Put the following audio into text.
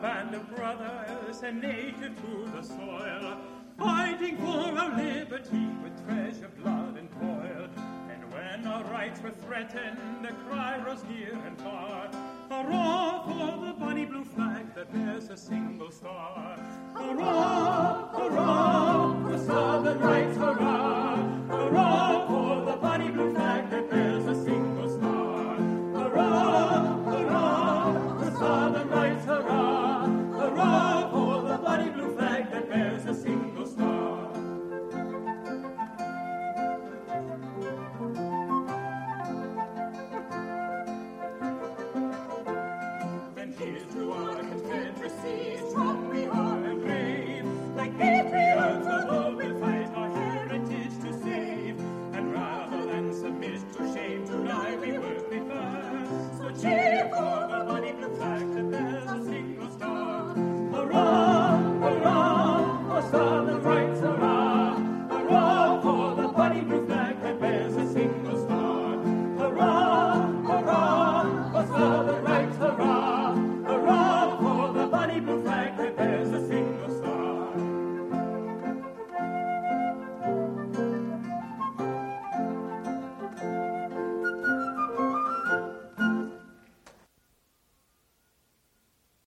band of brothers and native to the soil, fighting for our liberty with treasure, blood, and toil. And when our rights were threatened, the cry rose near and far, hurrah for the bonny blue flag that bears a single star. Hurrah, hurrah, for Southern rights, hurrah! Hurrah for the bonny blue flag that bears a single star. Hurrah, hurrah, for Southern rights, hurrah! Hurrah for the bonny blue flag that bears a